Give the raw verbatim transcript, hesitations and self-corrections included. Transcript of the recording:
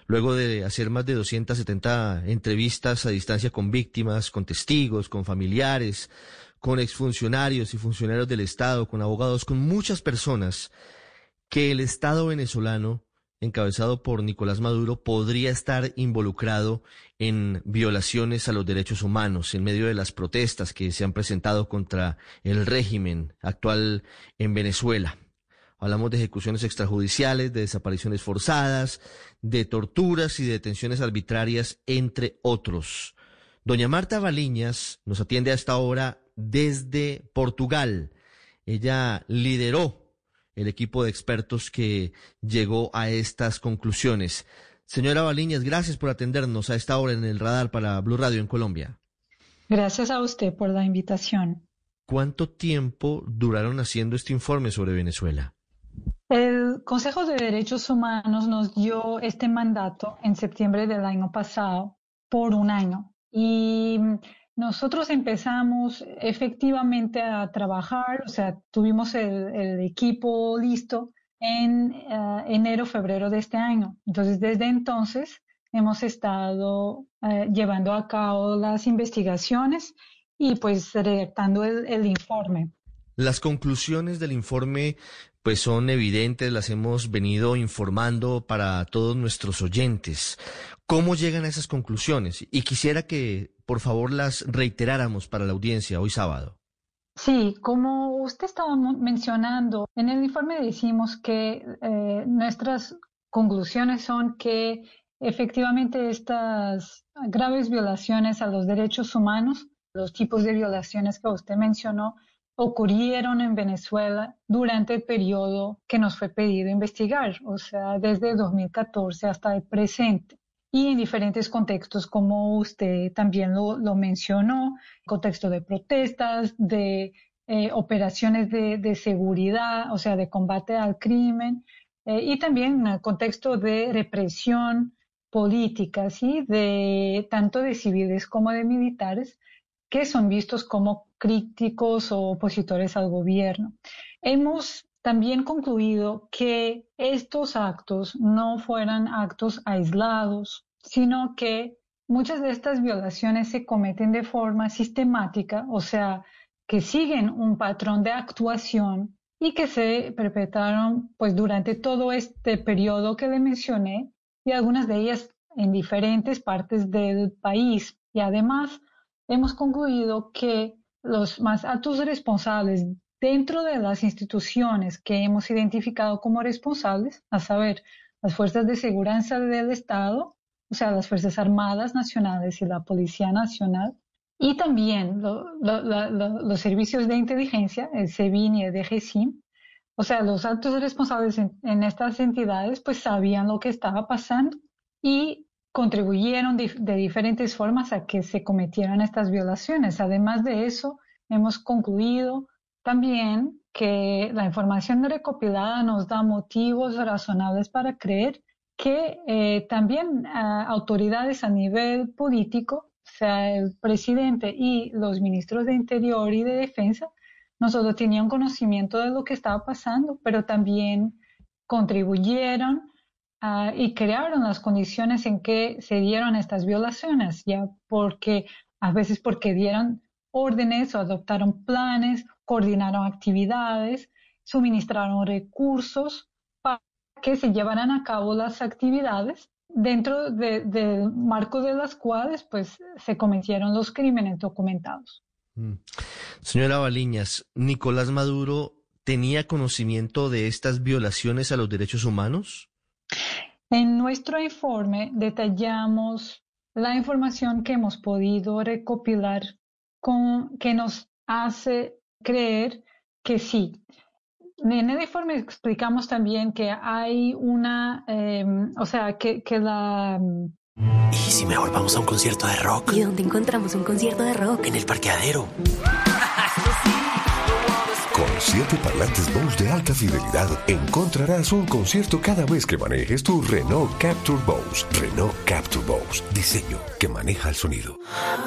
luego de hacer más de doscientas setenta entrevistas a distancia con víctimas, con testigos, con familiares, con exfuncionarios y funcionarios del Estado, con abogados, con muchas personas, que el Estado venezolano, encabezado por Nicolás Maduro, podría estar involucrado en violaciones a los derechos humanos en medio de las protestas que se han presentado contra el régimen actual en Venezuela. Hablamos de ejecuciones extrajudiciales, de desapariciones forzadas, de torturas y de detenciones arbitrarias, entre otros. Doña Marta Baliñas nos atiende a esta hora desde Portugal. Ella lideró el equipo de expertos que llegó a estas conclusiones. Señora Baliñas, gracias por atendernos a esta hora en el radar para Blue Radio en Colombia. Gracias a usted por la invitación. ¿Cuánto tiempo duraron haciendo este informe sobre Venezuela? El Consejo de Derechos Humanos nos dio este mandato en septiembre del año pasado por un año y nosotros empezamos efectivamente a trabajar, o sea, tuvimos el, el equipo listo en uh, enero, febrero de este año. Entonces, desde entonces hemos estado uh, llevando a cabo las investigaciones y pues redactando el, el informe. Las conclusiones del informe pues son evidentes, las hemos venido informando para todos nuestros oyentes. ¿Cómo llegan a esas conclusiones? Y quisiera que, por favor, las reiteráramos para la audiencia hoy sábado. Sí, como usted estaba mencionando, en el informe decimos que eh, nuestras conclusiones son que efectivamente estas graves violaciones a los derechos humanos, los tipos de violaciones que usted mencionó, ocurrieron en Venezuela durante el periodo que nos fue pedido investigar, o sea, desde dos mil catorce hasta el presente, y en diferentes contextos, como usted también lo, lo mencionó, contexto de protestas, de eh, operaciones de, de seguridad, o sea, de combate al crimen, eh, y también en el contexto de represión política, ¿sí? De, tanto de civiles como de militares, que son vistos como críticos o opositores al gobierno. Hemos también concluido que estos actos no fueran actos aislados, sino que muchas de estas violaciones se cometen de forma sistemática, o sea, que siguen un patrón de actuación y que se perpetraron pues durante todo este periodo que le mencioné y algunas de ellas en diferentes partes del país. Y además hemos concluido que los más altos responsables dentro de las instituciones que hemos identificado como responsables, a saber, las fuerzas de seguridad del Estado, o sea, las Fuerzas Armadas Nacionales y la Policía Nacional, y también lo, lo, lo, los servicios de inteligencia, el SEBIN y el D G C I M, o sea, los altos responsables en, en estas entidades pues sabían lo que estaba pasando y contribuyeron de, de diferentes formas a que se cometieran estas violaciones. Además de eso, hemos concluido también que la información recopilada nos da motivos razonables para creer que eh, también eh, autoridades a nivel político, o sea, el presidente y los ministros de Interior y de Defensa, no solo tenían conocimiento de lo que estaba pasando, pero también contribuyeron Uh, y crearon las condiciones en que se dieron estas violaciones, ya porque a veces porque dieron órdenes o adoptaron planes, coordinaron actividades, suministraron recursos para que se llevaran a cabo las actividades dentro de, del marco de las cuales pues se cometieron los crímenes documentados. Mm. Señora Baliñas, ¿Nicolás Maduro tenía conocimiento de estas violaciones a los derechos humanos? En nuestro informe detallamos la información que hemos podido recopilar con, que nos hace creer que sí. En el informe explicamos también que hay una, eh, o sea, que, que la... ¿Y si mejor vamos a un concierto de rock? ¿Y dónde encontramos un concierto de rock? En el parqueadero. Con siete parlantes Bose de alta fidelidad, encontrarás un concierto cada vez que manejes tu Renault Captur Bose. Renault Captur Bose, diseño que maneja el sonido.